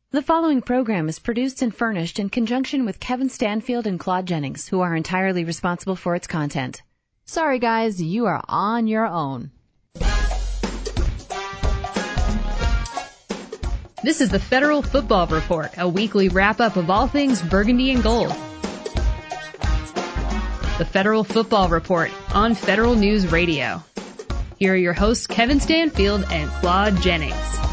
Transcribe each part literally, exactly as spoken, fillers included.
The following program is produced and furnished in conjunction with Kevin Stanfield and Claude Jennings, who are entirely responsible for its content. Sorry, guys, you are on your own. This is the Federal Football Report, a weekly wrap-up of all things burgundy and gold. The Federal Football Report on Federal News Radio. Here are your hosts, Kevin Stanfield and Claude Jennings.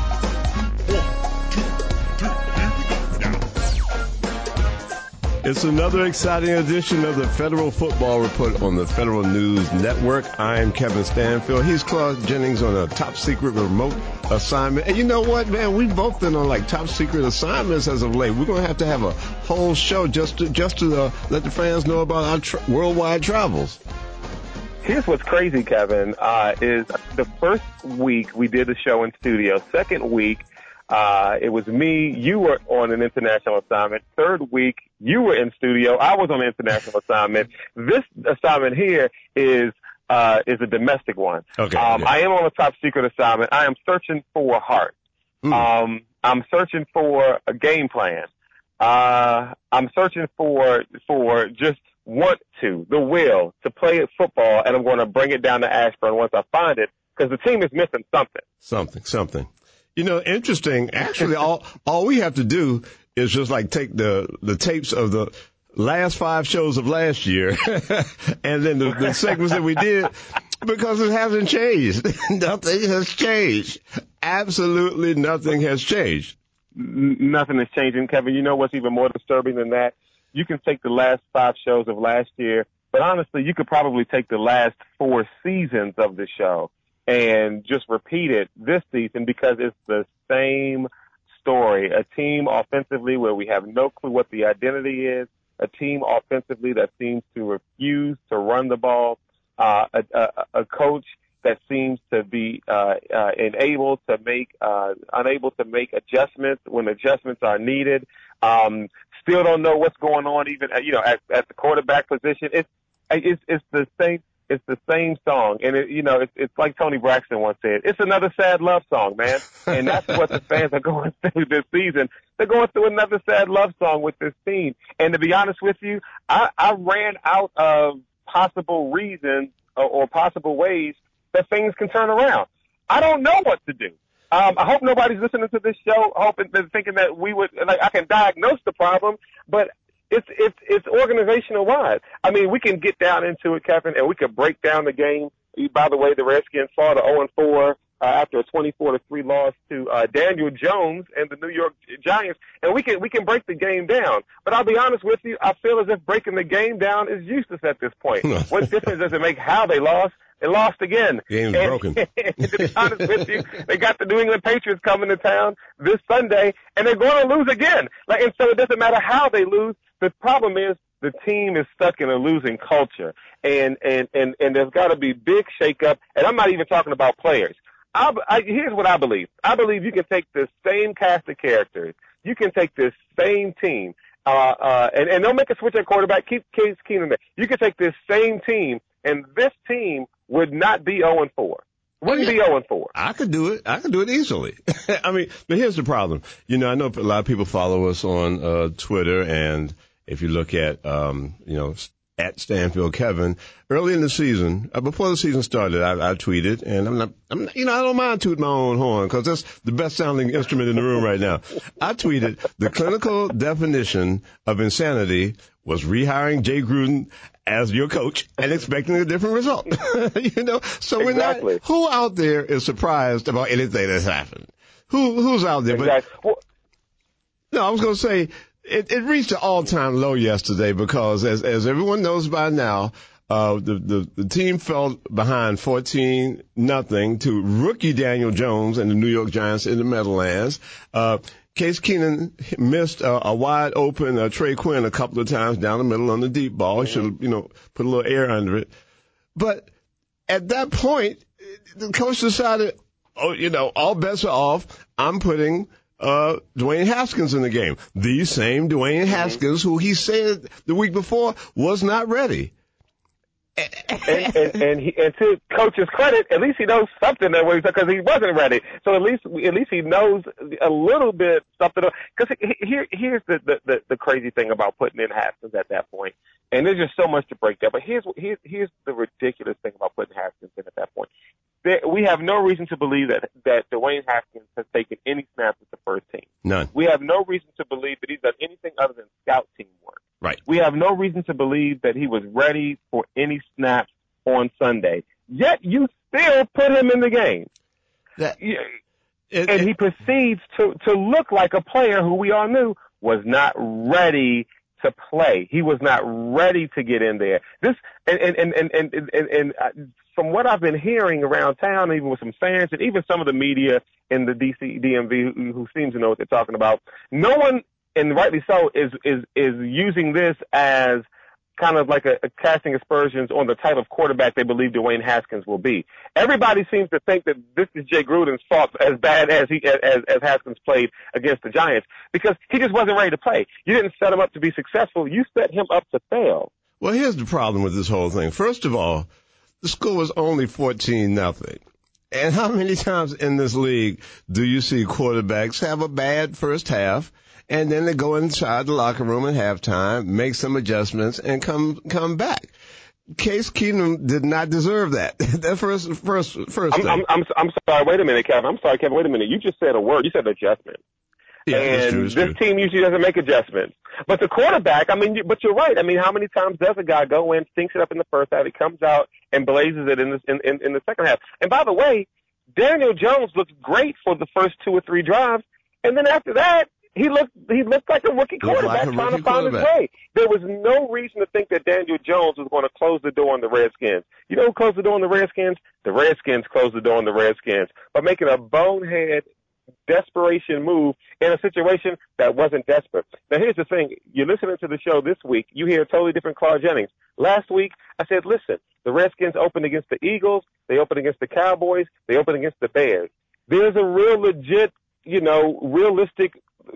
It's another exciting edition of the Federal Football Report on the Federal News Network. I'm Kevin Stanfield. He's Claude Jennings on a top secret remote assignment. And you know what, man? We've both been on like top secret assignments as of late. We're going to have to have a whole show just to, just to uh, let the fans know about our tra- worldwide travels. Here's what's crazy, Kevin, uh, is the first week we did the show in studio. Second week, Uh, it was me, you were on an international assignment. Third week, you were in studio. I was on an international assignment. This assignment here is, uh, is a domestic one. Okay, um, okay. I am on a top secret assignment. I am searching for a heart. Mm. Um, I'm searching for a game plan. Uh, I'm searching for, for just want to, the will to play football, and I'm going to bring it down to Ashburn once I find it, because the team is missing something. Something, something. You know, interesting. Actually, all all we have to do is just like take the the tapes of the last five shows of last year, and then the, the segments that we did, because it hasn't changed. Nothing has changed. Absolutely nothing has changed. N- nothing is changing, Kevin. You know what's even more disturbing than that? You can take the last five shows of last year, but honestly, you could probably take the last four seasons of the show and just repeat it this season, because it's the same story. A team offensively where we have no clue what the identity is, a team offensively that seems to refuse to run the ball, uh, a, a, a coach that seems to be uh, uh, enabled to make, uh, unable to make adjustments when adjustments are needed. Um, still don't know what's going on even, you know, at, at the quarterback position. It's, it's, it's the same. It's the same song, and it, you know, it's, it's like Tony Braxton once said, it's another sad love song, man. And that's what the fans are going through this season. They're going through another sad love song with this team. And to be honest with you, I, I ran out of possible reasons or, or possible ways that things can turn around. I don't know what to do. Um, I hope nobody's listening to this show hoping, thinking that we would, like, I can diagnose the problem, but It's it's it's organizational wide. I mean, we can get down into it, Kevin, and we can break down the game. By the way, the Redskins fall to oh and four uh, after a twenty-four to three loss to uh, Daniel Jones and the New York Giants, and we can we can break the game down. But I'll be honest with you, I feel as if breaking the game down is useless at this point. What difference does it make how they lost? They lost again. Game's and, broken. and to be honest with you, they got the New England Patriots coming to town this Sunday, and they're going to lose again. Like, and so it doesn't matter how they lose. The problem is the team is stuck in a losing culture, and and and, and there's got to be big shakeup. And I'm not even talking about players. I, I, here's what I believe. I believe you can take this same cast of characters. You can take this same team, uh, uh, and, and don't make a switch at quarterback. Keep Case Keenum there. You can take this same team, and this team would not be oh and four. Wouldn't be oh and four. I could do it. I could do it easily. I mean, but here's the problem. You know, I know a lot of people follow us on uh, Twitter, and if you look at, um, you know, at Stanfield Kevin, early in the season, uh, before the season started, I, I tweeted, and I'm not, I'm not, you know, I don't mind tooting my own horn because that's the best sounding instrument in the room right now. I tweeted, the clinical definition of insanity was rehiring Jay Gruden as your coach and expecting a different result. You know, so we're exactly. not, who out there is surprised about anything that's happened? Who, who's out there? Exactly. But, well, no, I was going to say, It, it reached an all-time low yesterday because, as as everyone knows by now, uh, the, the the team fell behind fourteen nothing to rookie Daniel Jones and the New York Giants in the Meadowlands. Uh, Case Keenum missed a, a wide open uh, Trey Quinn a couple of times down the middle on the deep ball. He should have, you know, put a little air under it. But at that point, the coach decided, oh, you know, all bets are off. I'm putting uh Dwayne Haskins in the game. The same Dwayne Haskins who he said the week before was not ready. and, and, and, he, and to coach's credit, at least he knows something that way because he wasn't ready. So at least at least he knows a little bit something. Because here here's the, the the crazy thing about putting in Haskins at that point, and there's just so much to break down. But here's here's here's the ridiculous thing about putting Haskins in at that point. There, we have no reason to believe that that Dwayne Haskins has taken any snaps with the first team. None. We have no reason to believe that he's done anything other than scout team work. Right. We have no reason to believe that he was ready for any snaps on Sunday. Yet you still put him in the game. That, it, it, and it, he proceeds to, to look like a player who we all knew was not ready to play. He was not ready to get in there. This and and and and and, and, and uh, from what I've been hearing around town, even with some fans and even some of the media in the D C D M V who, who seems to know what they're talking about, no one, and rightly so, is is is using this as kind of like a, a casting aspersions on the type of quarterback they believe Dwayne Haskins will be. Everybody seems to think that this is Jay Gruden's fault as bad as he as, as Haskins played against the Giants because he just wasn't ready to play. You didn't set him up to be successful. You set him up to fail. Well, here's the problem with this whole thing. First of all, the score was only fourteen nothing. And how many times in this league do you see quarterbacks have a bad first half and then they go inside the locker room at halftime, make some adjustments, and come come back? Case Keenum did not deserve that. That first first first I'm, thing. I'm, I'm, I'm sorry. Wait a minute, Kevin. I'm sorry, Kevin. Wait a minute. You just said a word. You said adjustment. Yeah, and it's true, it's this true. team usually doesn't make adjustments. But the quarterback, I mean, you, but you're right. I mean, how many times does a guy go in, stinks it up in the first half, he comes out and blazes it in the in, in, in the second half? And by the way, Daniel Jones looked great for the first two or three drives, and then after that, he looked he looked like a rookie quarterback like a trying rookie to find his way. There was no reason to think that Daniel Jones was going to close the door on the Redskins. You know who closed the door on the Redskins? The Redskins closed the door on the Redskins by making a bonehead desperation move in a situation that wasn't desperate. Now, here's the thing. You're listening to the show this week. You hear a totally different Claude Jennings. Last week, I said, listen, the Redskins opened against the Eagles. They opened against the Cowboys. They opened against the Bears. There's a real legit, you know, realistic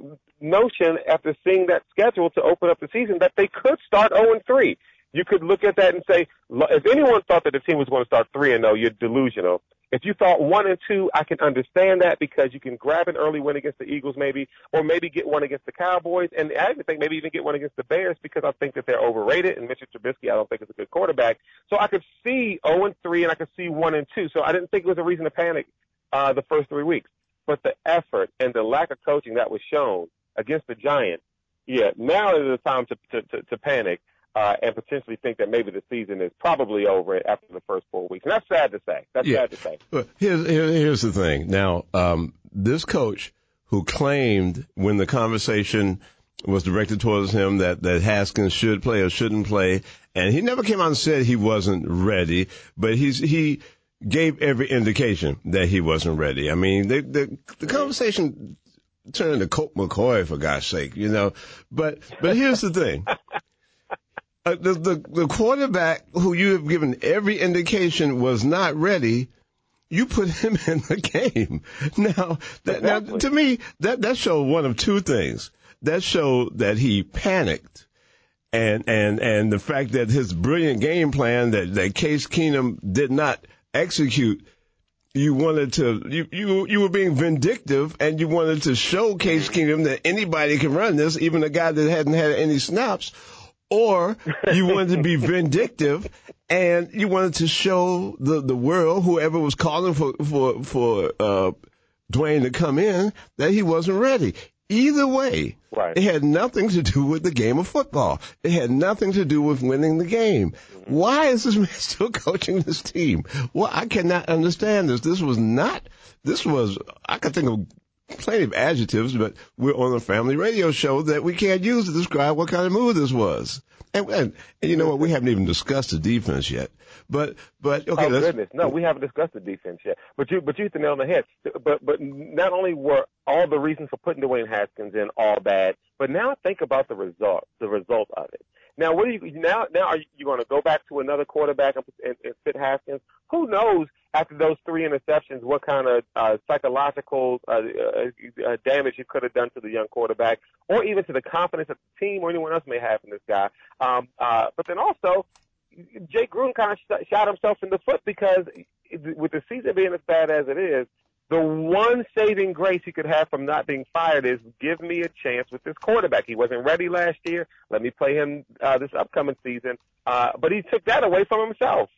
notion after seeing that schedule to open up the season that they could start oh and three. You could look at that and say, if anyone thought that the team was going to start three and oh, you're delusional. If you thought one and two, I can understand that because you can grab an early win against the Eagles maybe, or maybe get one against the Cowboys, and I even think maybe even get one against the Bears because I think that they're overrated, and Mitchell Trubisky I don't think is a good quarterback. So I could see oh and three, and I could see one and two. So I didn't think it was a reason to panic uh, the first three weeks. But the effort and the lack of coaching that was shown against the Giants, yeah, now is the time to to, to, to panic. Uh, and potentially think that maybe the season is probably over after the first four weeks. And that's sad to say. That's yeah. sad to say. But here's, here, here's the thing. Now, um, this coach who claimed when the conversation was directed towards him that, that Haskins should play or shouldn't play, and he never came out and said he wasn't ready, but he's, he gave every indication that he wasn't ready. I mean, the, the, the conversation turned into Colt McCoy, for God's sake, you know. But, but here's the thing. Uh, the, the the quarterback who you have given every indication was not ready, you put him in the game. Now, that, exactly. now to me, that that showed one of two things. That showed that he panicked, and and and the fact that his brilliant game plan that that Case Keenum did not execute. You wanted to, you, you, you were being vindictive, and you wanted to show Case Keenum that anybody can run this, even a guy that hadn't had any snaps. Or you wanted to be vindictive and you wanted to show the, the world, whoever was calling for, for, for, uh, Dwayne to come in, that he wasn't ready. Either way, right. It had nothing to do with the game of football. It had nothing to do with winning the game. Mm-hmm. Why is this man still coaching this team? Well, I cannot understand this. This was not, this was, I could think of plenty of adjectives, but we're on a family radio show that we can't use to describe what kind of move this was. And, and, and you know what? We haven't even discussed the defense yet. But, but okay. Oh let's, goodness, no, we haven't discussed the defense yet. But you, but you hit the nail on the head. But, but not only were all the reasons for putting Dwayne Haskins in all bad, but now think about the result, the result of it. Now, what are you now? Now, are you going to go back to another quarterback and, and, and fit Haskins? Who knows? After those three interceptions, what kind of uh, psychological uh, uh, damage you could have done to the young quarterback, or even to the confidence that the team or anyone else may have in this guy. Um, uh, but then also, Jake Gruden kind of shot himself in the foot because with the season being as bad as it is, the one saving grace he could have from not being fired is give me a chance with this quarterback. He wasn't ready last year. Let me play him uh, this upcoming season. Uh, but he took that away from himself.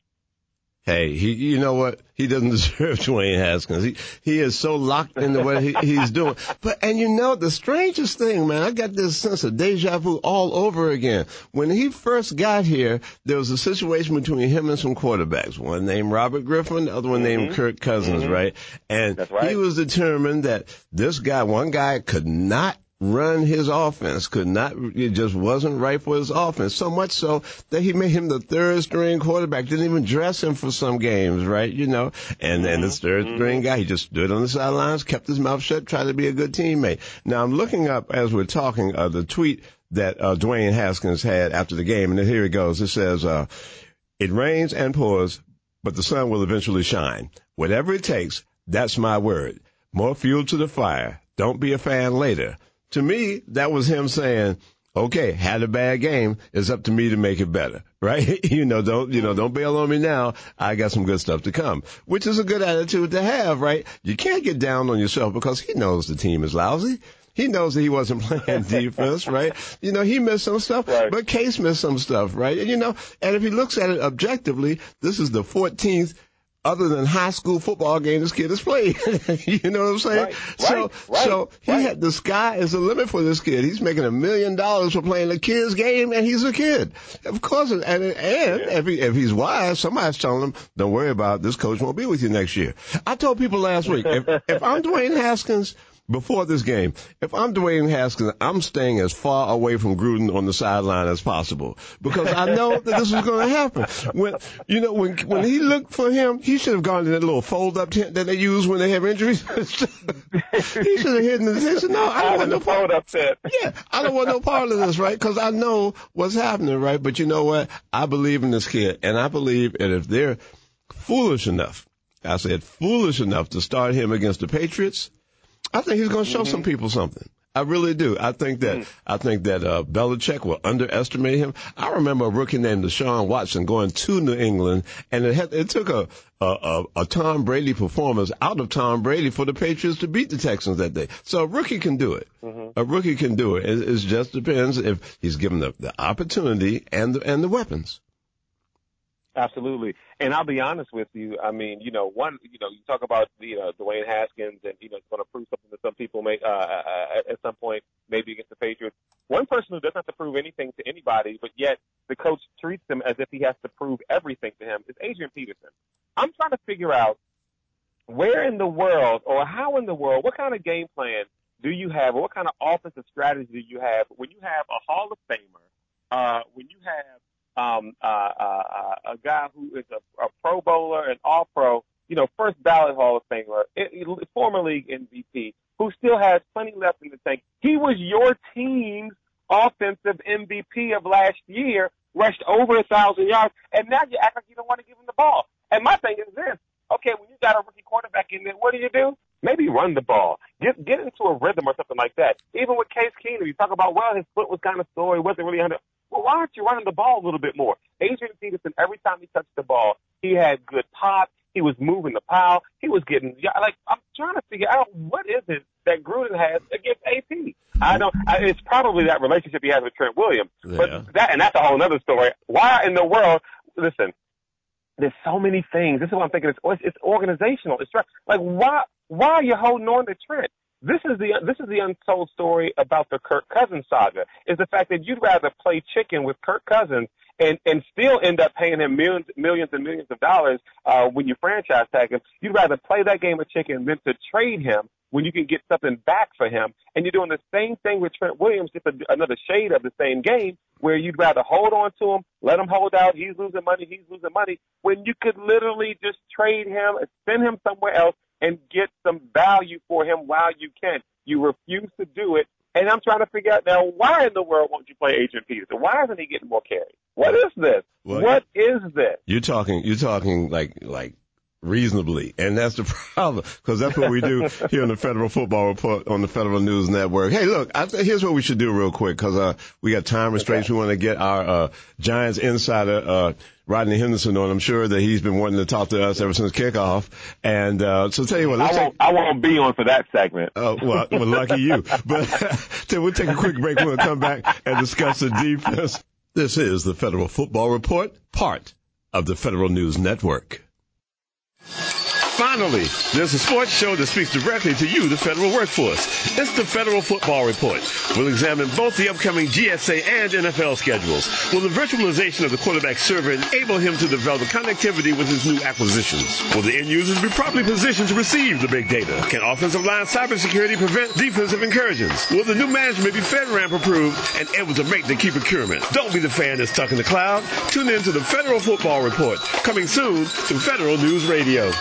Hey, he, you know what? He doesn't deserve Dwayne Haskins. He, he is so locked into what he, he's doing. But, and you know, the strangest thing, man, I got this sense of deja vu all over again. When he first got here, there was a situation between him and some quarterbacks. One named Robert Griffin, the other one mm-hmm. named Kirk Cousins, mm-hmm. right? And That's right. he was determined that this guy, one guy could not run his offense, could not, it just wasn't right for his offense. So much so that he made him the third string quarterback, didn't even dress him for some games, right? You know, and then this third string guy, he just stood on the sidelines, kept his mouth shut, tried to be a good teammate. Now I'm looking up as we're talking, uh, the tweet that, uh, Dwayne Haskins had after the game. And here it goes. It says, uh, it rains and pours, but the sun will eventually shine. Whatever it takes, that's my word. More fuel to the fire. Don't be a fan later. To me, that was him saying, okay, had a bad game. It's up to me to make it better, right? you know, don't, you know, don't bail on me now. I got some good stuff to come, which is a good attitude to have, right? You can't get down on yourself because he knows the team is lousy. He knows that he wasn't playing defense, right? You know, he missed some stuff, right. but Case missed some stuff, right? And, you know, and if he looks at it objectively, this is the fourteenth other than high school football game this kid has played. You know what I'm saying? Right, so, right, right, so he right. had, the sky is the limit for this kid. He's making a million dollars for playing a kid's game, and he's a kid. Of course, and, and yeah. if, he, if he's wise, somebody's telling him, don't worry about it, this coach won't be with you next year. I told people last week, if, if I'm Dwayne Haskins, before this game, if I'm Dwayne Haskins, I'm staying as far away from Gruden on the sideline as possible because I know that this is going to happen. When, you know, when, when he looked for him, he should have gone to that little fold up tent that they use when they have injuries. He should have hidden it. He said, no, I don't want no fold up tent. Yeah, I don't want no part of this, right? Because I know what's happening, right? But you know what? I believe in this kid, and I believe that if they're foolish enough, I said foolish enough to start him against the Patriots, I think he's going to show mm-hmm. some people something. I really do. I think that mm. I think that uh, Belichick will underestimate him. I remember a rookie named Deshaun Watson going to New England, and it had, it took a, a a a Tom Brady performance out of Tom Brady for the Patriots to beat the Texans that day. So a rookie can do it. Mm-hmm. A rookie can do it. It, it just depends if he's given the, the opportunity and the, and the weapons. Absolutely. And I'll be honest with you. I mean, you know, one, you know, you talk about, you know, Dwayne Haskins and, you know, it's going to prove something that some people may, uh, at some point, maybe against the Patriots. One person who doesn't have to prove anything to anybody, but yet the coach treats him as if he has to prove everything to him is Adrian Peterson. I'm trying to figure out where in the world or how in the world, what kind of game plan do you have or what kind of offensive strategy do you have when you have a Hall of Famer, uh, when you have Um, uh, uh, a guy who is a, a Pro Bowler, an All-Pro, you know, first ballot Hall of Famer, it, it, former league M V P, who still has plenty left in the tank. He was your team's offensive M V P of last year, rushed over a thousand yards, and now you act like you don't want to give him the ball. And my thing is this: okay, when you got a rookie quarterback in there, what do you do? Maybe run the ball. Get get into a rhythm or something like that. Even with Case Keenum, you talk about, well, his foot was kind of sore. He wasn't really under. Well, why aren't you running the ball a little bit more? Adrian Peterson, every time he touched the ball, he had good pop. He was moving the pile. He was getting, like, I'm trying to figure out what is it that Gruden has against A P. I don't, I, it's probably that relationship he has with Trent Williams. Yeah. But that, and that's a whole other story. Why in the world, listen, there's so many things. This is what I'm thinking. It's, it's organizational. It's like, why, why are you holding on to Trent? This is the this is the untold story about the Kirk Cousins saga, is the fact that you'd rather play chicken with Kirk Cousins and, and still end up paying him millions, millions and millions of dollars uh, when you franchise tag him. You'd rather play that game of chicken than to trade him when you can get something back for him. And you're doing the same thing with Trent Williams, just a, another shade of the same game, where you'd rather hold on to him, let him hold out, he's losing money, he's losing money, when you could literally just trade him, send him somewhere else, and get some value for him while you can. You refuse to do it. And I'm trying to figure out now, why in the world won't you play Adrian Peterson? Why isn't he getting more carries? What is this? Well, what is this? You're talking, you're talking like, like reasonably. And that's the problem, because that's what we do here on the Federal Football Report on the Federal News Network. Hey, look, I th- here's what we should do real quick, because uh, we got time restraints. Okay. We want to get our uh, Giants insider, uh, Rodney Henderson, on. I'm sure that he's been wanting to talk to us ever since kickoff. And uh, so tell you what, let's I won't, take... I won't be on for that segment. Oh, well, well, lucky you. But so we'll take a quick break. We'll come back and discuss the defense. This is the Federal Football Report, part of the Federal News Network. Finally, there's a sports show that speaks directly to you, the federal workforce. It's the Federal Football Report. We'll examine both the upcoming G S A and N F L schedules. Will the virtualization of the quarterback server enable him to develop connectivity with his new acquisitions? Will the end users be properly positioned to receive the big data? Can offensive line cybersecurity prevent defensive incursions? Will the new management be FedRAMP approved and able to make the key procurement? Don't be the fan that's stuck in the cloud. Tune in to the Federal Football Report, coming soon to Federal News Radio.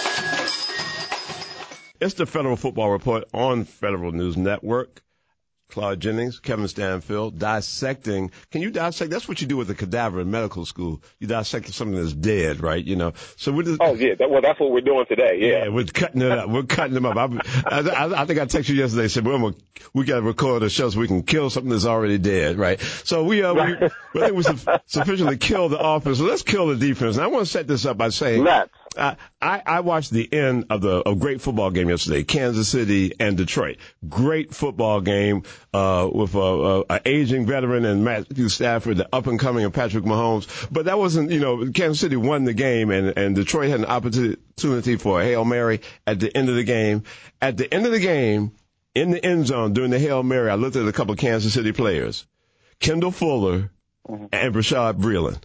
It's the Federal Football Report on Federal News Network. Claude Jennings, Kevin Stanfield, dissecting. Can you dissect? That's what you do with a cadaver in medical school. You dissect something that's dead, right? You know. So we're just, oh yeah, that, well that's what we're doing today. Yeah, yeah, we're cutting it up. We're cutting them up. I, I, I think I texted you yesterday. Said, well, we're, we got to record a show so we can kill something that's already dead, right? So we, uh, we, we think we su- sufficiently killed the offense. So let's kill the defense. And I want to set this up by saying. Let's. I, I, I watched the end of the a great football game yesterday, Kansas City and Detroit. Great football game uh, with a, a, a aging veteran and Matthew Stafford, the up and coming of Patrick Mahomes. But that wasn't, you know, Kansas City won the game, and, and Detroit had an opportunity for a Hail Mary at the end of the game. At the end of the game, in the end zone during the Hail Mary, I looked at a couple of Kansas City players, Kendall Fuller mm-hmm. and Bashaud Breeland.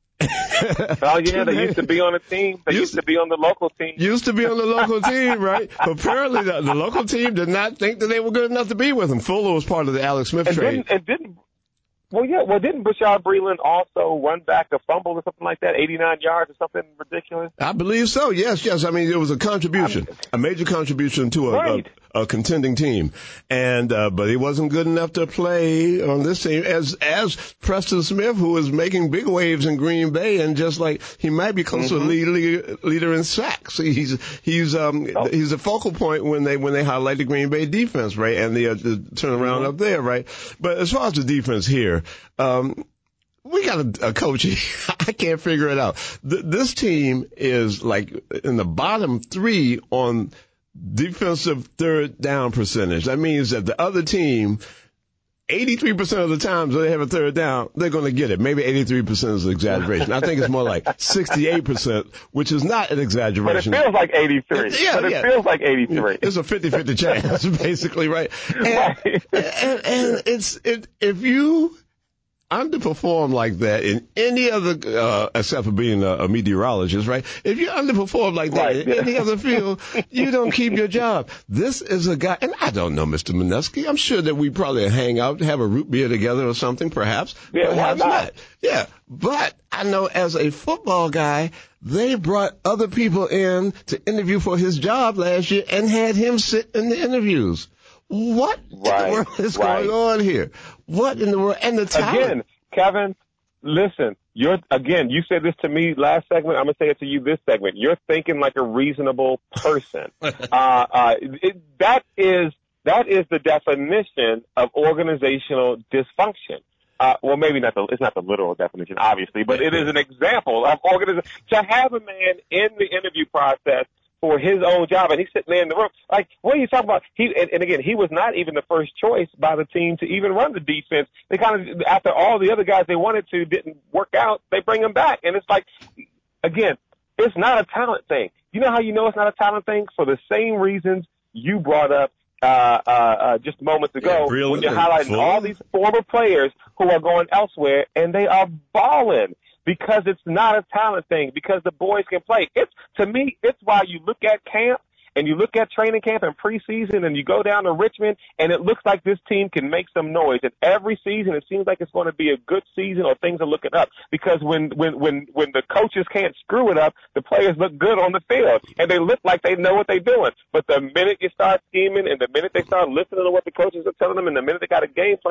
Oh yeah, they used to be on a team. They used, used to be on the local team. Used to be on the local team, right? But apparently the, the local team did not think that they were good enough to be with him. Fuller was part of the Alex Smith and trade. Didn't, and didn't, well, yeah, well, didn't Bashaud Breeland also run back a fumble or something like that, eighty-nine yards or something ridiculous? I believe so. Yes, yes. I mean, it was a contribution, I'm, a major contribution to a, right. a, a contending team, and uh, but he wasn't good enough to play on this team as as Preston Smith, who is making big waves in Green Bay, and just like he might be close mm-hmm. to a lead, lead, leader in sacks. He's he's um oh. he's a focal point when they when they highlight the Green Bay defense, right, and the, uh, the turnaround mm-hmm. up there, right. But as far as the defense here. Um, we got a, a coach. I can't figure it out. Th- this team is like in the bottom three on defensive third down percentage. That means that the other team, eighty-three percent of the times they have a third down, they're going to get it. Maybe eighty-three percent is an exaggeration. I think it's more like sixty-eight percent, which is not an exaggeration. But it feels like eighty-three. It, yeah, but it yeah. feels like eighty-three. It's a fifty-fifty chance, basically, right? And, right. and, and it's, it, if you underperform like that in any other, uh, except for being a, a meteorologist, right? If you underperform like that right, in yeah. any other field, you don't keep your job. This is a guy, and I don't know Mister Minuski. I'm sure that we probably hang out, have a root beer together or something, perhaps. Yeah, perhaps why not? not. Yeah, but I know as a football guy, they brought other people in to interview for his job last year and had him sit in the interviews. What right, in the world is right. going on here? What in the world? And the talent. Again, Kevin, listen, you're, again, you said this to me last segment. I'm going to say it to you this segment. You're thinking like a reasonable person. uh, uh, it, that is, that is the definition of organizational dysfunction. Uh, well, maybe not the, it's not the literal definition, obviously, but it is an example of organization. To have a man in the interview process for his own job, and he's sitting there in the room. Like, what are you talking about? He and, and again, he was not even the first choice by the team to even run the defense. They kind of, after all the other guys they wanted to didn't work out, they bring him back, and it's like, again, it's not a talent thing. You know how you know it's not a talent thing? For the same reasons you brought up uh, uh, uh just moments ago, yeah, when you're highlighting full. all these former players who are going elsewhere, and they are balling. Because it's not a talent thing, because the boys can play. It's, to me, it's why you look at camp and you look at training camp and preseason and you go down to Richmond and it looks like this team can make some noise. And every season it seems like it's going to be a good season or things are looking up. Because when, when, when, when the coaches can't screw it up, the players look good on the field and they look like they know what they're doing. But the minute you start scheming and the minute they start listening to what the coaches are telling them and the minute they got a game plan,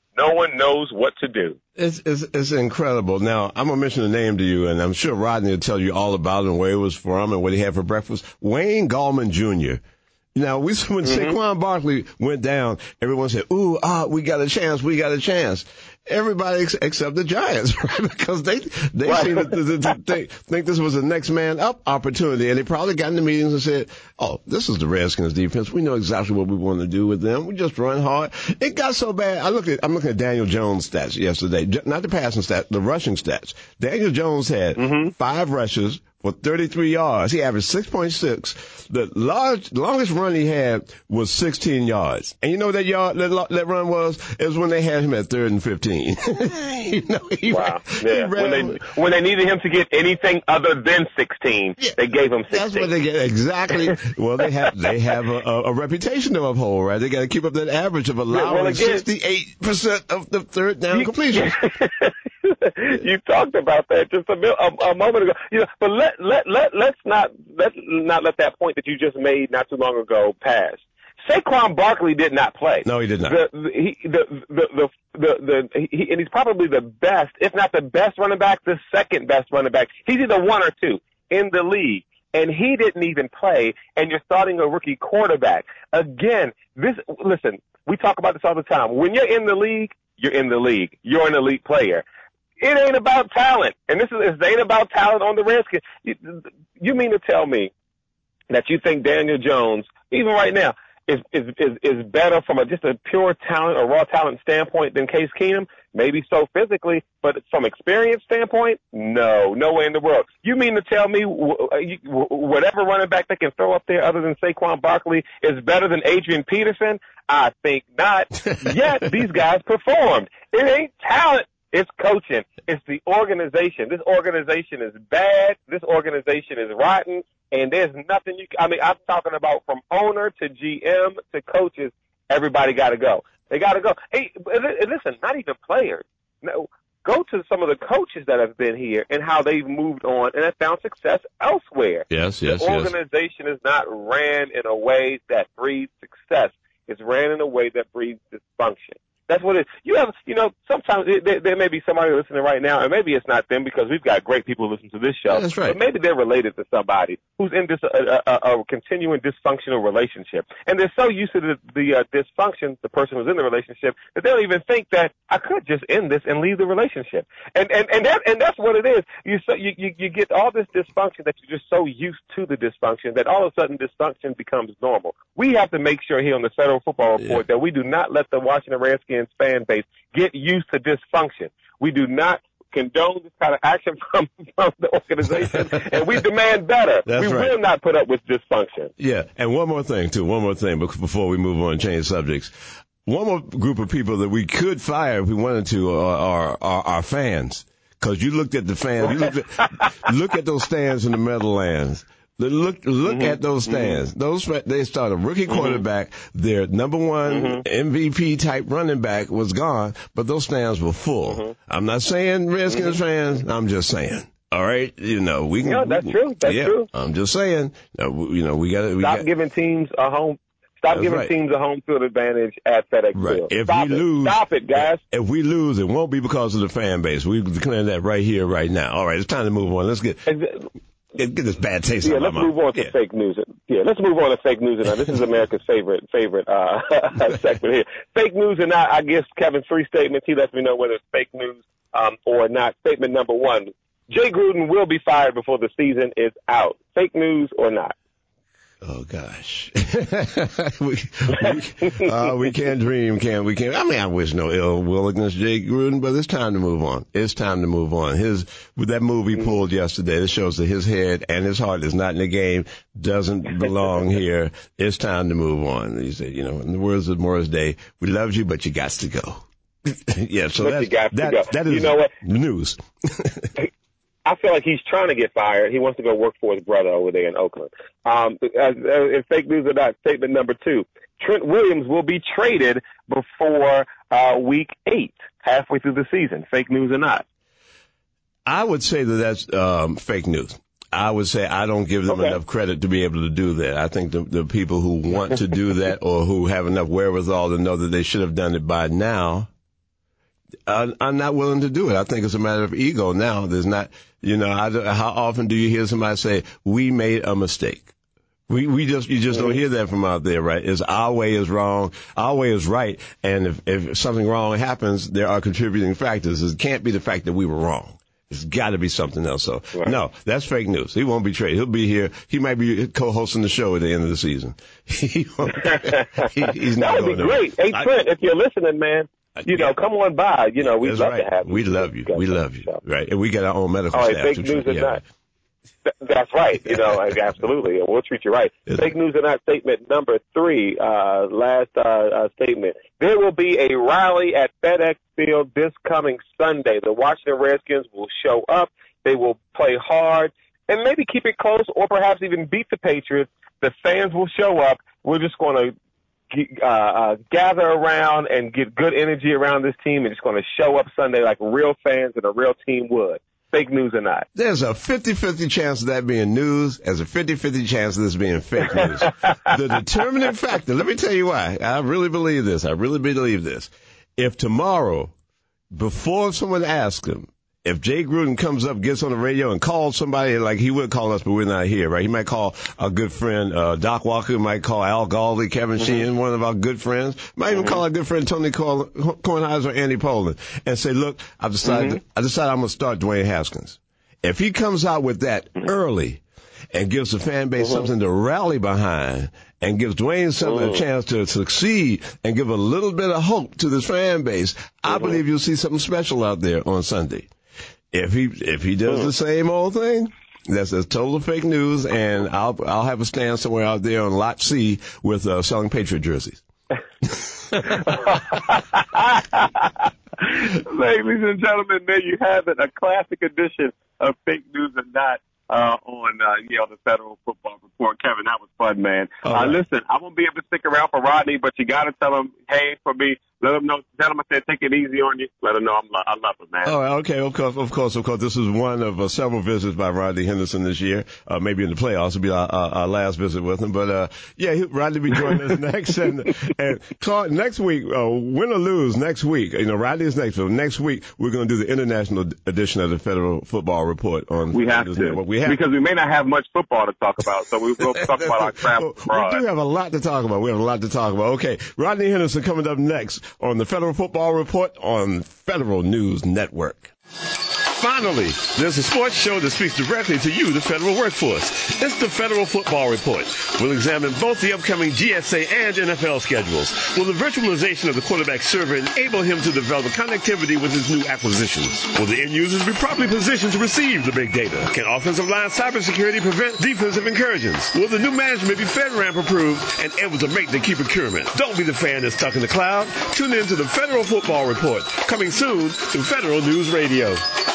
No one knows what to do. It's, it's, it's incredible. Now, I'm going to mention a name to you, and I'm sure Rodney will tell you all about it and where he was from and what he had for breakfast. Wayne Gallman Junior Now, we, when mm-hmm. Saquon Barkley went down, everyone said, ooh, ah, we got a chance, we got a chance. Everybody ex- except the Giants, right? Because they, they right. seem to, to, to think, think this was a next man up opportunity. And they probably got in the meetings and said, oh, this is the Redskins defense. We know exactly what we want to do with them. We just run hard. It got so bad. I look at, I'm looking at Daniel Jones stats yesterday, not the passing stats, the rushing stats. Daniel Jones had mm-hmm. five rushes for thirty-three yards. He averaged six point six. The large, longest run he had was sixteen yards. And you know what that yard, that, that run was? It was when they had him at third and fifteen. you know, he wow. ran, yeah. he ran, when they, when they needed him to get anything other than sixteen, yeah, they gave him sixteen. That's what they get. Exactly. Well, they have, they have a, a, a reputation to uphold, right? They got to keep up that average of allowing yeah, well, sixty-eight percent of the third down completions. You talked about that just a, a, a moment ago. You know, but let let let let's not let not let that point that you just made not too long ago pass. Saquon Barkley did not play. No, he did not. The the he, the, the the the the he, and he's probably the best, if not the best running back, the second best running back. He's either one or two in the league, and he didn't even play. And you're starting a rookie quarterback again. This listen, we talk about this all the time. When you're in the league, you're in the league. You're an elite player. It ain't about talent, and this is it ain't about talent on the Redskins. You, you mean to tell me that you think Daniel Jones, even right now, is is is, is better from a just a pure talent or raw talent standpoint than Case Keenum? Maybe so physically, but from experience standpoint, no, no way in the world. You mean to tell me whatever running back they can throw up there other than Saquon Barkley is better than Adrian Peterson? I think not. Yet these guys performed. It ain't talent. It's coaching. It's the organization. This organization is bad. This organization is rotten. And there's nothing you – I mean, I'm talking about from owner to G M to coaches, everybody got to go. They got to go. Hey, listen, not even players. No, go to some of the coaches that have been here and how they've moved on and have found success elsewhere. Yes, yes, the organization yes. is not ran in a way that breeds success. It's ran in a way that breeds dysfunction. That's what it is. You have, you know, sometimes it, there, there may be somebody listening right now, and maybe it's not them because we've got great people who listen to this show. Yeah, that's right. But maybe they're related to somebody who's in this a, a, a continuing dysfunctional relationship, and they're so used to the, the uh, dysfunction, the person who's in the relationship, that they don't even think that I could just end this and leave the relationship. And and and that and that's what it is. You so you you, you get all this dysfunction that you're just so used to the dysfunction that all of a sudden dysfunction becomes normal. We have to make sure here on the Federal Football Report yeah. that we do not let the Washington Redskins fan base get used to dysfunction. We do not condone this kind of action from, from the organization, and we demand better. That's we right. will not put up with dysfunction. Yeah, and one more thing, too, one more thing before we move on and change subjects. One more group of people that we could fire if we wanted to are, are, are our fans. Because you looked at the fans, you looked at, look at those stands in the Meadowlands. Look, look mm-hmm. at those stands. Mm-hmm. Those, they start a rookie quarterback. Mm-hmm. Their number one mm-hmm. M V P type running back was gone, but those stands were full. Mm-hmm. I'm not saying Redskins mm-hmm. fans. I'm just saying. All right, you know we can. Yeah, that's we, true. That's yeah, true. I'm just saying. You know we got to stop got, giving teams a home. Stop That's giving right. teams a home field advantage at FedEx right. Field. If Stop we it. lose, Stop it, guys. If we lose, it won't be because of the fan base. We're declaring that right here, right now. All right, it's time to move on. Let's get get, get this bad taste yeah, out of my mouth. Yeah, let's move on to yeah. fake news. Yeah, let's move on to fake news. Now, this is America's favorite favorite uh segment here. Fake news or not, I guess Kevin's three statements. He lets me know whether it's fake news um, or not. Statement number one: Jay Gruden will be fired before the season is out. Fake news or not? Oh gosh, we we, uh, we can't dream, can we? Can I mean, I wish no ill will against Jay Gruden, but it's time to move on. It's time to move on. His with that move he pulled yesterday, it shows that his head and his heart is not in the game, doesn't belong here. It's time to move on. He said, you know, in the words of Morris Day, we love you, but you got to go. yeah, so but that's, you got that, to go. that is you know what? news. I feel like he's trying to get fired. He wants to go work for his brother over there in Oakland. Um, as, as fake news or not, statement number two. Trent Williams will be traded before uh, week eight, halfway through the season. Fake news or not? I would say that that's um, fake news. I would say I don't give them okay. enough credit to be able to do that. I think the, the people who want to do that or who have enough wherewithal to know that they should have done it by now uh, I'm not willing to do it. I think it's a matter of ego now. There's not, you know, I, how often do you hear somebody say, we made a mistake? We, we just, you just don't hear that from out there, right? It's our way is wrong, our way is right. And if, if something wrong happens, there are contributing factors. It can't be the fact that we were wrong. It's got to be something else. So, right. No, that's fake news. He won't be traded. He'll be here. He might be co-hosting the show at the end of the season. he won't, he, he's not that would be great. Hey, Trent, if you're listening, man, you know, yeah. come on by. You know, we'd love right. to have you. We love you. We love you. Right. And we got our own medical All right, staff. Fake news or not. That's right. You know, absolutely. And we'll treat you right. Fake news or not statement number three, uh, last uh, uh, statement. There will be a rally at FedEx Field this coming Sunday. The Washington Redskins will show up. They will play hard and maybe keep it close or perhaps even beat the Patriots. The fans will show up. We're just going to uh, uh, gather around and get good energy around this team and just going to show up Sunday like real fans and a real team would. Fake news or not. There's a fifty-fifty chance of that being news. There's a fifty-fifty chance of this being fake news. The determining factor, let me tell you why. I really believe this. I really believe this. If tomorrow, before someone asks him, if Jay Gruden comes up, gets on the radio and calls somebody like he would call us, but we're not here, right? He might call our good friend, uh, Doc Walker, might call Al Galdi, Kevin mm-hmm. Sheehan, one of our good friends, might even mm-hmm. call our good friend Tony Kornheiser or Andy Pollin and say, look, I've decided, mm-hmm. I decided I'm going to start Dwayne Haskins. If he comes out with that early and gives the fan base mm-hmm. something to rally behind and gives Dwayne something mm-hmm. a chance to succeed and give a little bit of hope to this fan base, I mm-hmm. believe you'll see something special out there on Sunday. If he if he does the same old thing, that's a total fake news, and I'll I'll have a stand somewhere out there on Lot C with uh, selling Patriot jerseys. Ladies and gentlemen, there you have it, a classic edition of Fake News or Not uh, on uh, you know, the Federal Football Report. Kevin, that was fun, man. Uh, right. Listen, I won't be able to stick around for Rodney, but you got to tell him, hey, for me. Let them know. Tell them I said take it easy on you. Let them know I'm, I love it, man. Oh, okay. Of course, of course, of course. This is one of uh, several visits by Rodney Henderson this year. Uh, maybe in the playoffs will be our, our, our last visit with him. But uh, yeah, he, Rodney will be joining us next. And, and Clark, next week, uh, win or lose, next week. You know, Rodney is next. So next week we're going to do the international edition of the Federal Football Report on. We have to. We have because we may not have much football to talk about, so we will talk about our travel abroad. We do have a lot to talk about. We have a lot to talk about. Okay, Rodney Henderson coming up next on the Federal Football Report on Federal News Network. Finally, there's a sports show that speaks directly to you, the federal workforce. It's the Federal Football Report. We'll examine both the upcoming G S A and N F L schedules. Will the virtualization of the quarterback server enable him to develop connectivity with his new acquisitions? Will the end users be properly positioned to receive the big data? Can offensive line cybersecurity prevent defensive incursions? Will the new management be FedRAMP approved and able to make the key procurement? Don't be the fan that's stuck in the cloud. Tune in to the Federal Football Report, coming soon to Federal News Radio.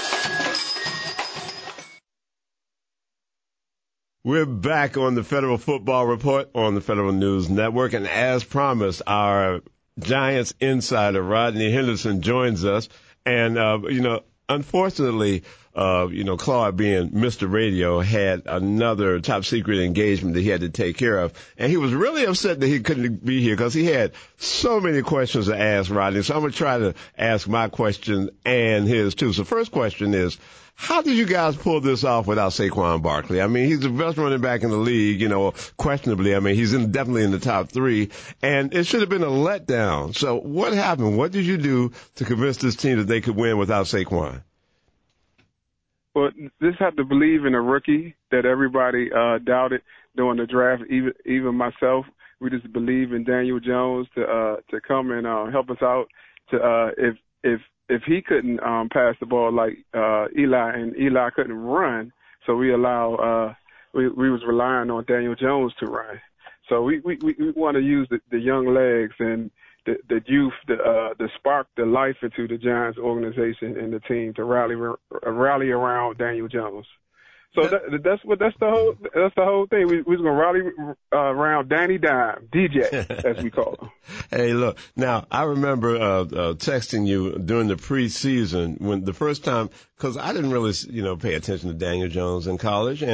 We're back on the Federal Football Report on the Federal News Network, and as promised, our Giants insider, Rodney Henderson, joins us. And, uh, you know, unfortunately, uh, you know, Claude, being Mister Radio, had another top secret engagement that he had to take care of. And he was really upset that he couldn't be here because he had so many questions to ask Rodney. So I'm going to try to ask my question and his too. So first question is, how did you guys pull this off without Saquon Barkley? I mean, he's the best running back in the league, you know, questionably. I mean, he's in, definitely in the top three, and it should have been a letdown. So what happened? What did you do to convince this team that they could win without Saquon? Well, this had to believe in a rookie that everybody uh, doubted during the draft, even even myself. We just believe in Daniel Jones to uh, to come and uh, help us out. To uh, if if if he couldn't um, pass the ball like uh, Eli, and Eli couldn't run, so we allow uh, we we was relying on Daniel Jones to run. So we we we want to use the, the young legs and the the youth, the uh, the spark, the life into the Giants organization and the team to rally rally around Daniel Jones. So that, that's what that's the whole that's the whole thing. We, we was gonna rally uh, around Danny Dime, D J, as we call him. Hey, look. Now I remember uh, uh, texting you during the preseason when the first time, because I didn't really, you know, pay attention to Daniel Jones in college, and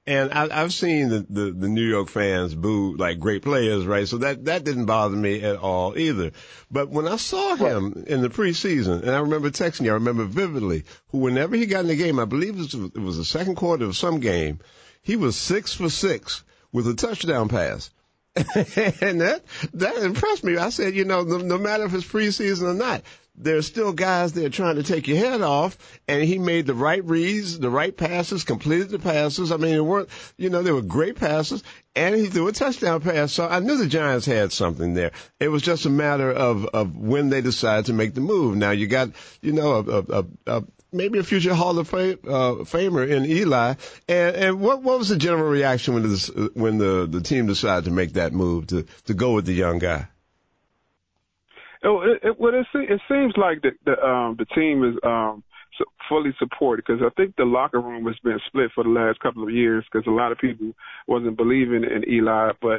And I, I've seen the, the, the New York fans boo like great players, right? So that, that didn't bother me at all either. But when I saw him in the preseason, and I remember texting you, I remember vividly, who whenever he got in the game, I believe it was, it was the second quarter of some game, he was six for six with a touchdown pass. And that, that impressed me. I said, you know, no, no matter if it's preseason or not, there's still guys there trying to take your head off, and he made the right reads, the right passes, completed the passes. I mean, it weren't, you know, they were great passes, and he threw a touchdown pass. So I knew the Giants had something there. It was just a matter of, of when they decided to make the move. Now you got, you know, a, a, a, a maybe a future Hall of Fame, uh, Famer in Eli. And, and what, what was the general reaction when the, when the, the team decided to make that move to, to go with the young guy? Oh, it, it, well, it, it seems like the the, um, the team is um, so fully supported, because I think the locker room has been split for the last couple of years because a lot of people wasn't believing in Eli. But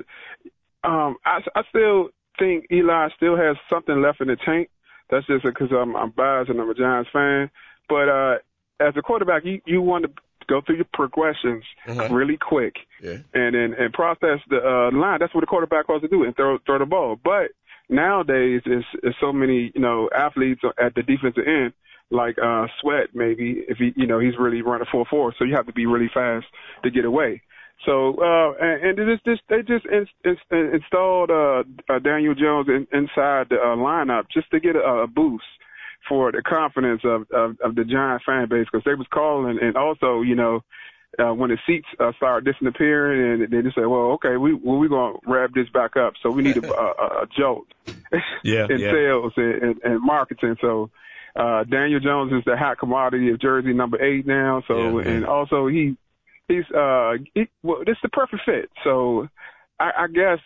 um, I, I still think Eli still has something left in the tank. That's just because I'm, I'm biased and I'm a Giants fan. But uh, as a quarterback, you, you want to go through your progressions uh-huh. really quick, yeah. and then and process the uh, line. That's what a quarterback supposed to do, and throw throw the ball. But nowadays, there's, there's so many, you know, athletes at the defensive end, like uh, Sweat, maybe, if he, you know, he's really running four four, so you have to be really fast to get away. So, uh, and, and just, they just in, in, installed uh, uh, Daniel Jones in, inside the uh, lineup just to get a, a boost for the confidence of, of, of the Giant fan base, because they was calling, and also, you know, Uh, when the seats uh, start disappearing, and they just say, well, okay, we well, we're going to rev this back up. So we need a, a, a jolt yeah, in yeah. sales and, and, and marketing. So uh, Daniel Jones is the hot commodity of jersey number eight now. So yeah, yeah. And also he he's uh he, well, it's the perfect fit. So I, I guess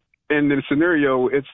in the scenario, it's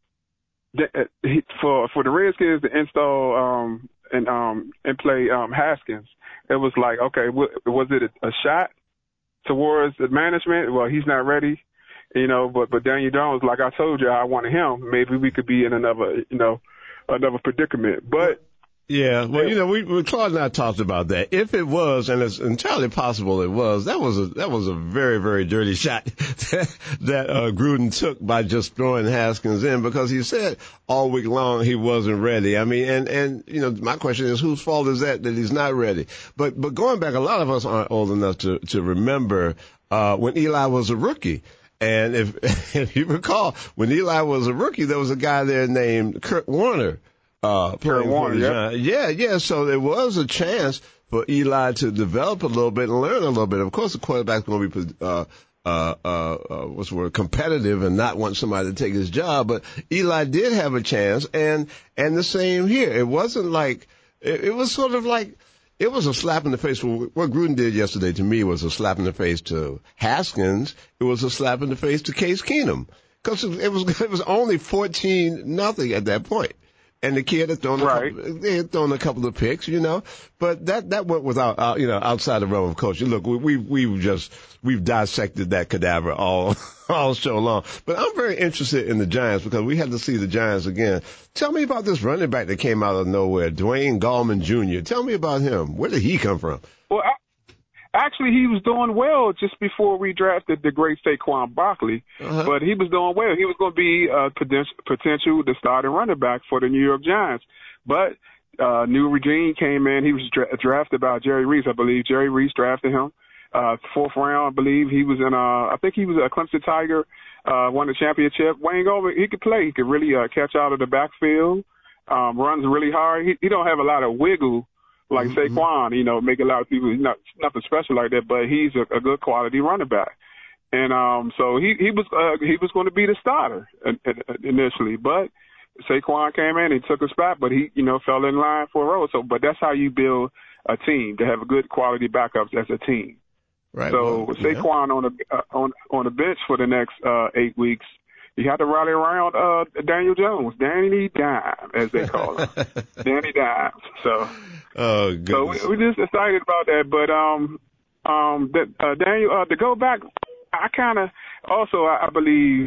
the, uh, he, for for the Redskins to install um and um and play um Haskins. It was like, okay, was it a shot towards the management? Well, he's not ready, you know, but, but Daniel Jones, like I told you, I wanted him. Maybe we could be in another, you know, another predicament. But yeah, well, you know, we, we Claude and I talked about that. If it was, and it's entirely possible it was, that was a that was a very, very dirty shot that, that uh, Gruden took by just throwing Haskins in, because he said all week long he wasn't ready. I mean, and and you know, my question is, whose fault is that that he's not ready? But but going back, a lot of us aren't old enough to to remember uh, when Eli was a rookie. And if if you recall, when Eli was a rookie, there was a guy there named Kurt Warner. Uh, playing for the Giants. Yeah, yeah. So there was a chance for Eli to develop a little bit and learn a little bit. Of course, the quarterback's going to be, uh, uh, uh, uh, what's the word, competitive and not want somebody to take his job. But Eli did have a chance, and, and the same here. It wasn't like, it, it was sort of like, it was a slap in the face. What Gruden did yesterday to me was a slap in the face to Haskins. It was a slap in the face to Case Keenum. Cause it was, it was only fourteen nothing at that point. And the kid had thrown, a right. couple, they had thrown a couple of picks, you know, but that, that went without, uh, you know, outside the realm of coaching. Look, we, we, we've just, we've dissected that cadaver all, all show long. But I'm very interested in the Giants because we had to see the Giants again. Tell me about this running back that came out of nowhere, Dwayne Gallman Junior Tell me about him. Where did he come from? Well, I- Actually, he was doing well just before we drafted the great Saquon Barkley, uh-huh. but he was doing well. He was going to be a potential, potential the starting running back for the New York Giants. But uh, new regime came in. He was dra- drafted by Jerry Reese, I believe. Jerry Reese drafted him. Uh, fourth round, I believe. He was in, uh, I think he was a Clemson Tiger, uh, won the championship. Wayne Gallman, he could play. He could really uh, catch out of the backfield, um, runs really hard. He, he don't have a lot of wiggle like mm-hmm. Saquon, you know, make a lot of people not nothing special like that, but he's a, a good quality running back. And um, so he he was uh, he was going to be the starter initially, but Saquon came in, he took a spot, but he you know fell in line for a role. So, but that's how you build a team, to have a good quality backups as a team. Right. So well, Saquon yeah. on the uh, on on the bench for the next uh, eight weeks. You had to rally around uh, Daniel Jones, Danny Dime, as they call him, Danny Dime. So, oh, so we, we're just excited about that. But um, um, that, uh, Daniel, uh, to go back, I kind of also I, I believe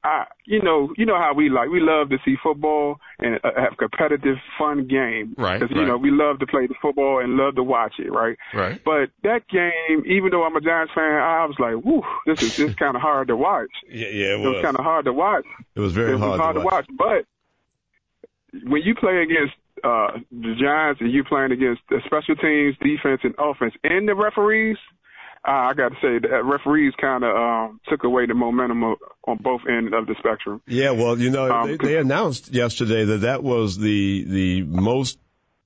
I, you know, you know how we like. We love to see football and uh, have competitive, fun game. Right. Because, right. you know, we love to play the football and love to watch it, right? Right. But that game, even though I'm a Giants fan, I was like, whew, this is just kind of hard to watch. Yeah, yeah, it was. It was kind of hard to watch. It was very it was hard, hard to, to watch. watch. But when you play against uh, the Giants and you playing against the special teams, defense, and offense, and the referees, Uh, I got to say that referees kind of um, took away the momentum of, on both ends of the spectrum. Yeah, well, you know, um, they, they announced yesterday that that was the the most.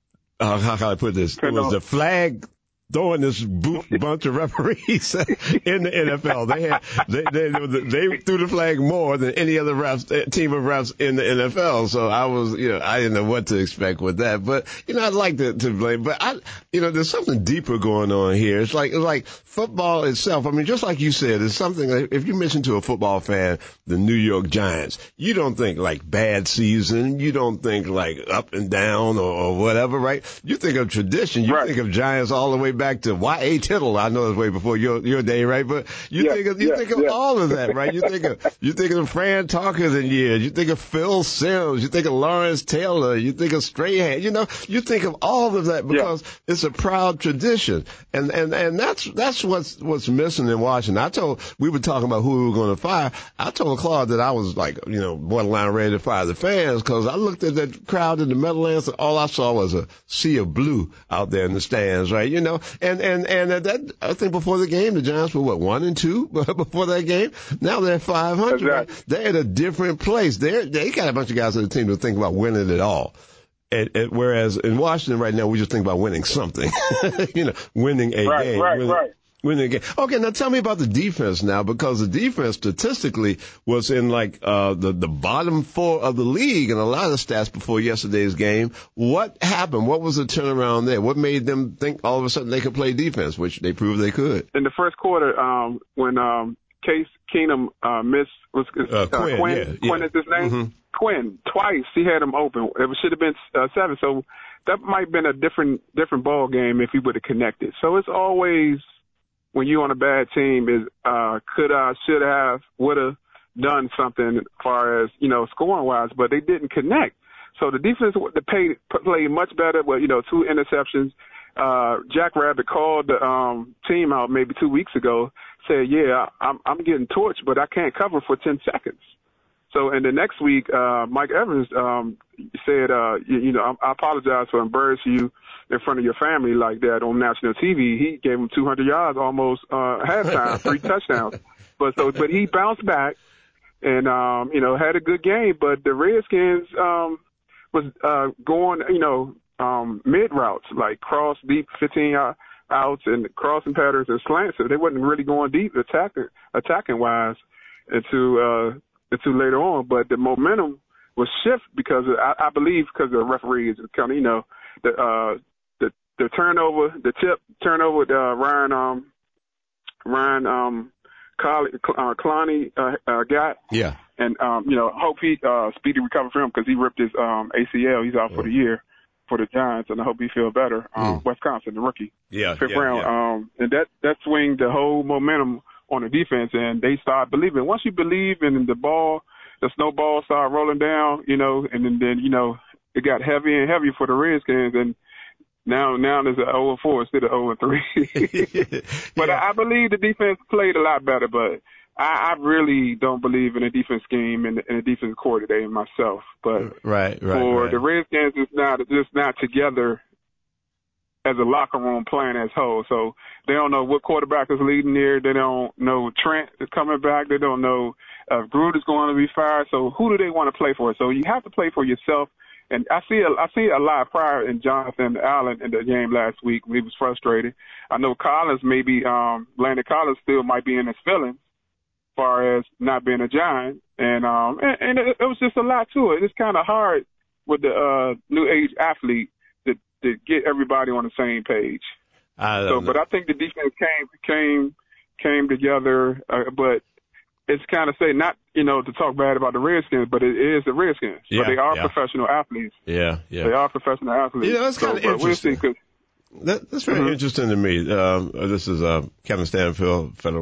Uh, how can I put this? It was the flag throwing this bunch of referees in the N F L. They had they, they they threw the flag more than any other refs, team of refs in the N F L. So I was, you know, I didn't know what to expect with that. But you know, I'd like to, to blame. But I, you know, there's something deeper going on here. It's like it's like football itself. I mean, just like you said, it's something. Like, if you mention to a football fan the New York Giants, you don't think like bad season. You don't think like up and down or, or whatever, right? You think of tradition. You right. think of Giants all the way back to Y A Tittle. I know it's way before your your day, right? But you yeah, think of you yeah, think of yeah. all of that, right? You think of you think of Fran Tarkenton years. You think of Phil Simms. You think of Lawrence Taylor. You think of Strahan. You know, you think of all of that because yeah. it's a proud tradition, and and and that's that's what's what's missing in Washington. I told we were talking about who we were going to fire. I told Claude that I was like, you know, borderline ready to fire the fans because I looked at that crowd in the Meadowlands and all I saw was a sea of blue out there in the stands, right? You know, and and and that I think before the game the Giants were what one and two before that game. Now they're five hundred. Exactly. Right? They're at a different place. They they got a bunch of guys on the team that think about winning it all. And, and whereas in Washington right now we just think about winning something, you know, winning a right, game. Right, winning, right. Winning a game. Okay, now tell me about the defense now, because the defense statistically was in like uh the the bottom four of the league in a lot of stats before yesterday's game. What happened? What was the turnaround there? What made them think all of a sudden they could play defense, which they proved they could? In the first quarter, um, when um, Case Keenum uh, missed was uh, uh, Quinn, Quinn, yeah, Quinn yeah. is his name. Mm-hmm. Quinn twice he had him open. It should have been uh, seven. So that might have been a different different ball game if he would have connected. So it's always when you're on a bad team is uh, could I, should have, would have done something as far as, you know, scoring wise, but they didn't connect. So the defense they played, played much better. Well, you know, two interceptions. Uh, Jack Rabbit called the um, team out maybe two weeks ago, said, yeah, I'm, I'm getting torched, but I can't cover for ten seconds. So, and the next week, uh, Mike Evans um, said, uh, you, you know, I, I apologize for embarrassing you in front of your family like that on national T V. He gave him two hundred yards almost uh, halftime, three touchdowns. But so, but he bounced back and, um, you know, had a good game. But the Redskins um, was uh, going, you know, um, mid routes, like cross deep fifteen outs and crossing patterns and slants. So they wasn't really going deep attacking, attacking wise into, uh, into later on. But the momentum was shift because of, I, I believe because of the referees, kind of, you know, the, uh, the, the turnover, the tip turnover, uh, Ryan, um, Ryan, um, Cl- uh, Clowney, uh, uh, got. Yeah. And, um, you know, hope he, uh, speedy recovery for him because he ripped his, um, A C L. He's out for the year for the Giants, and I hope he feel better. Um, mm. Wisconsin, the rookie. Yeah. Fifth yeah, round. Yeah. Um, and that, that swinged the whole momentum on the defense, and they start believing. Once you believe in the ball, the snowball started rolling down, you know, and then, then you know, it got heavier and heavier for the Redskins, and now now there's an oh and four instead of oh and three. But yeah. I, I believe the defense played a lot better, but I, I really don't believe in a defense scheme and in a defense coordinator myself. But right, right, for right. the Redskins, it's not just not together as a locker room playing as whole. So they don't know what quarterback is leading there. They don't know Trent is coming back. They don't know if uh, Gruden's going to be fired. So who do they want to play for? So you have to play for yourself. And I see a, I see a lot prior in Jonathan Allen in the game last week. He was frustrated. I know Collins maybe, um, Landon Collins still might be in his feelings as far as not being a Giant. And, um, and, and it, it was just a lot to it. It's kind of hard with the, uh, new age athlete to, to get everybody on the same page. I so, know. but I think the defense came, came, came together, uh, but it's kind of say not, you know, to talk bad about the Redskins, but it is the Redskins. Yeah, but they are yeah. professional athletes. Yeah, yeah. They are professional athletes. Yeah, that's kind of so, interesting. We'll see, that, that's very mm-hmm. interesting to me. Um, this is uh, Kevin Stanfield, Federal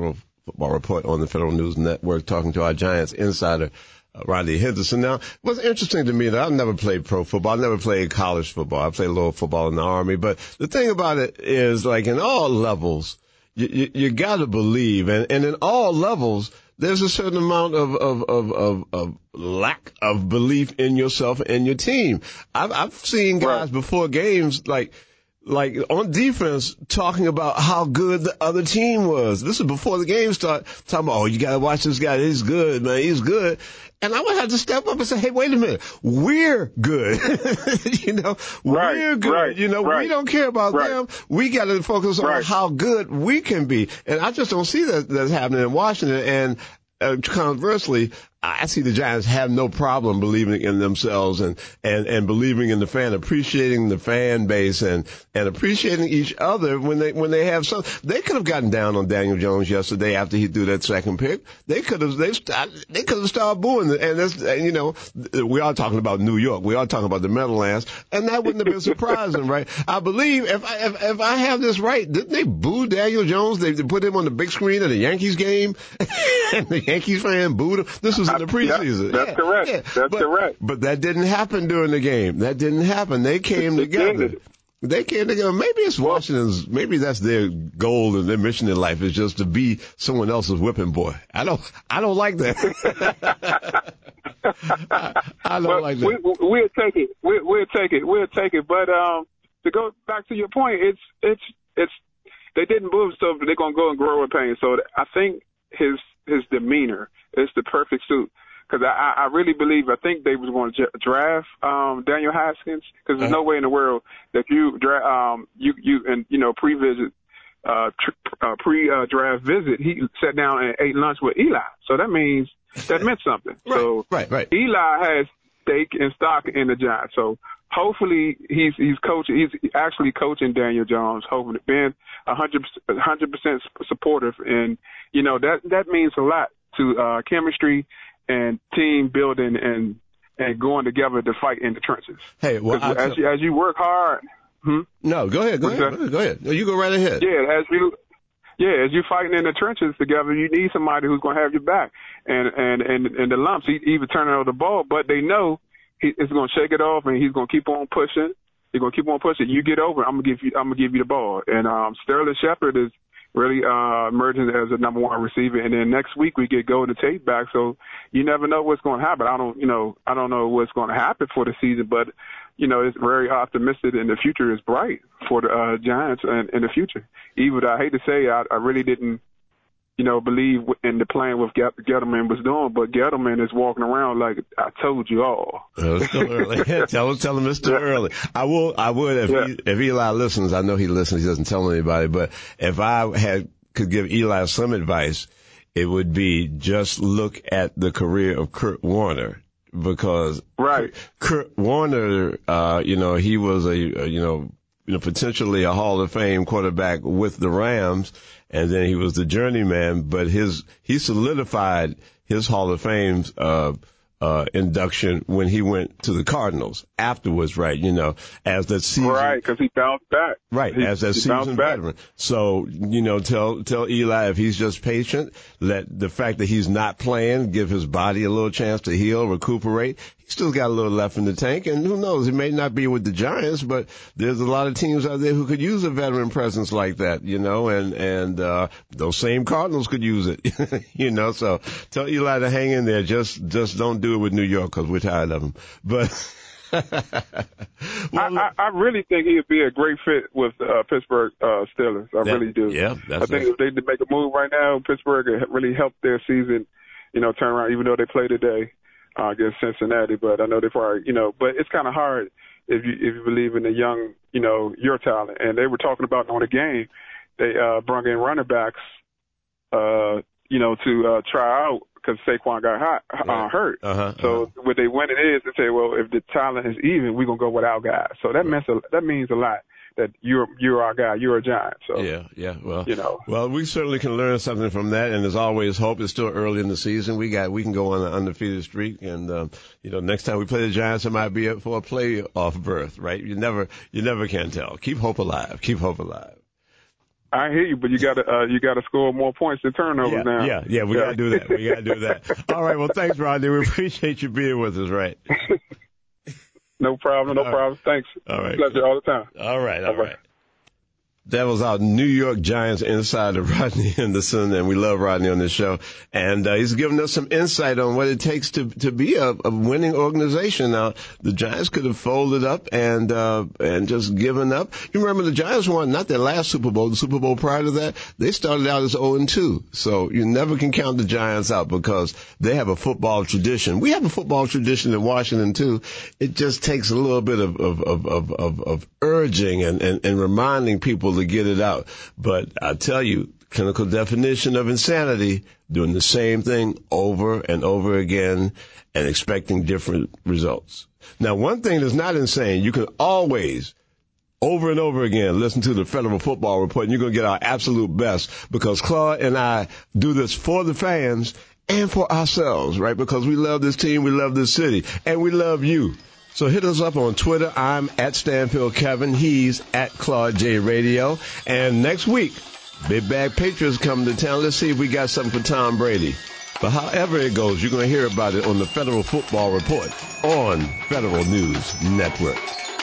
Football Report on the Federal News Network, talking to our Giants insider, uh, Riley Henderson. Now, what's interesting to me, that I've never played pro football. I've never played college football. I played a little football in the Army. But the thing about it is, like, in all levels, you, you, you got to believe. And, and in all levels, there's a certain amount of, of, of, of, of lack of belief in yourself and your team. I've, I've seen guys right. before games, like, like on defense, talking about how good the other team was. This is before the game started, talking about, oh, you got to watch this guy. He's good, man. He's good. And I would have to step up and say, hey, wait a minute. We're good. you know, right, we're good. Right, you know, right, we don't care about right. them. We got to focus on right. how good we can be. And I just don't see that that's happening in Washington. And uh, conversely, I see the Giants have no problem believing in themselves and, and, and believing in the fan, appreciating the fan base and, and appreciating each other when they, when they have some. They could have gotten down on Daniel Jones yesterday after he threw that second pick. They could have, they, they could have started booing. And that's, you know, we are talking about New York. We are talking about the Meadowlands. And that wouldn't have been surprising, right? I believe if I, if, if I have this right, didn't they boo Daniel Jones? They, they put him on the big screen at the Yankees game and the Yankees fan booed him. This was in the preseason. Yeah, that's yeah, correct. Yeah. That's but, correct. But that didn't happen during the game. That didn't happen. They came together. They came together. Maybe it's Washington's, maybe that's their goal and their mission in life is just to be someone else's whipping boy. I don't, I don't like that. I, I don't but like that. We, we'll take it. We, we'll take it. We'll take it. But, um, to go back to your point, it's, it's, it's, they didn't move, so they're going to go and grow in pain. So I think his, his demeanor is the perfect suit. Because I, I really believe, I think they was going to draft um, Daniel Haskins. Because there's uh-huh. no way in the world that you draft, um, you you and you know pre-visit, uh, tr- uh, pre-draft visit. He sat down and ate lunch with Eli, so that means that meant something. right, so right, right. Eli has stake and stock in the Giants. So hopefully he's he's coaching. He's actually coaching Daniel Jones. Hopefully being a hundred hundred percent supportive, and you know that that means a lot to uh, chemistry and team building and and going together to fight in the trenches. Hey, well, as, tell- you, as you work hard. Hmm? No, go ahead, go ahead, go ahead, go ahead. No, you go right ahead. Yeah, as you, yeah, as you fighting in the trenches together, you need somebody who's going to have your back. And and and and the lumps, he even turning over the ball, but they know he is going to shake it off and he's going to keep on pushing. He's going to keep on pushing. You get over, I'm gonna give you, I'm gonna give you the ball. And um, Sterling Shepard is really uh, emerging as a number one receiver. And then next week we get Golden Tate back. So you never know what's going to happen. I don't, you know, I don't know what's going to happen for the season, but, you know, it's very optimistic and the future is bright for the uh, Giants in, in the future. Even I hate to say, I, I really didn't, you know, believe in the plan what Gettleman was doing, but Gettleman is walking around like I told you all. Oh, it's still early. tell, tell him it's still early. I will, I would, if, yeah. he, if Eli listens, I know he listens, he doesn't tell anybody, but if I had, could give Eli some advice, it would be just look at the career of Kurt Warner. Because right. Kurt Warner, uh, you know, he was a, a, you know, you know, potentially a Hall of Fame quarterback with the Rams, and then he was the journeyman, but his, he solidified his Hall of Fame, uh, uh, induction when he went to the Cardinals afterwards, right? You know, as that season. Right, because he bounced back. Right, he, as that seasoned veteran. So, you know, tell, tell Eli if he's just patient, let the fact that he's not playing give his body a little chance to heal, recuperate. He's still got a little left in the tank, and who knows, he may not be with the Giants, but there's a lot of teams out there who could use a veteran presence like that, you know, and, and, uh, those same Cardinals could use it, you know, so tell Eli to hang in there. Just, just don't do it with New York because we're tired of them. But, well, I, I, I really think he would be a great fit with uh, Pittsburgh uh, Steelers. I that, really do. Yeah, that's I think it. if they did make a move right now, Pittsburgh would really help their season, you know, turn around, even though they play today uh, against Cincinnati. But I know they probably, you know, but it's kind of hard if you if you believe in the young, you know, your talent. And they were talking about on the game, they uh, brought in running backs, uh, you know, to uh, try out. Because Saquon got hot, uh, right. hurt. Uh-huh, so uh-huh. what they win it is to say, well, if the talent is even, we're going to go with our guy. So that, right. means a, that means a lot that you're you're our guy. You're a Giant. So Yeah, yeah. Well, you know. Well, we certainly can learn something from that. And there's always hope. It's still early in the season. We got we can go on an undefeated streak. And, um, you know, next time we play the Giants, it might be for a playoff berth, right? You never you never can tell. Keep hope alive. Keep hope alive. I hear you, but you got to uh, you got to score more points than turnovers yeah, now. Yeah, yeah, we yeah. got to do that. We got to do that. All right, well, thanks, Rodney. We appreciate you being with us, right? No problem, no all problem. Right. Thanks. All right. Pleasure all the time. All right, all, all right. right. That was our New York Giants insider, Rodney Henderson, and we love Rodney on this show. And uh, he's giving us some insight on what it takes to to be a, a winning organization. Now, the Giants could have folded up and uh, and just given up. You remember the Giants won not their last Super Bowl, the Super Bowl prior to that. They started out as oh and two. So you never can count the Giants out because they have a football tradition. We have a football tradition in Washington, too. It just takes a little bit of of of of, of, of urging and, and, and reminding people to get it out. But I tell you, clinical definition of insanity, doing the same thing over and over again and expecting different results. Now, one thing that's not insane, you can always, over and over again, listen to the Federal Football Report, and you're going to get our absolute best because Claude and I do this for the fans and for ourselves, right? Because we love this team, we love this city, and we love you. So hit us up on Twitter. I'm at Stanfield Kevin. He's at Claude J Radio. And next week, Big Bag Patriots come to town. Let's see if we got something for Tom Brady. But however it goes, you're going to hear about it on the Federal Football Report on Federal News Network.